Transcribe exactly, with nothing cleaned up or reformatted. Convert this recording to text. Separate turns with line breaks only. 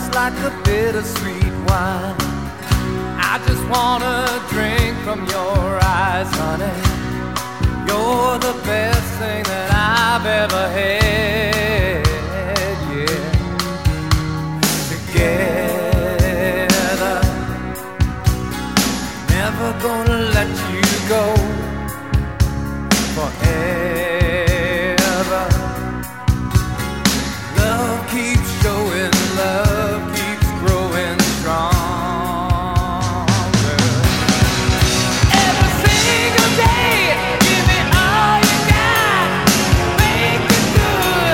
like a bittersweet wine. I just wanna drink from your eyes, honey. You're the best thing that I've ever had.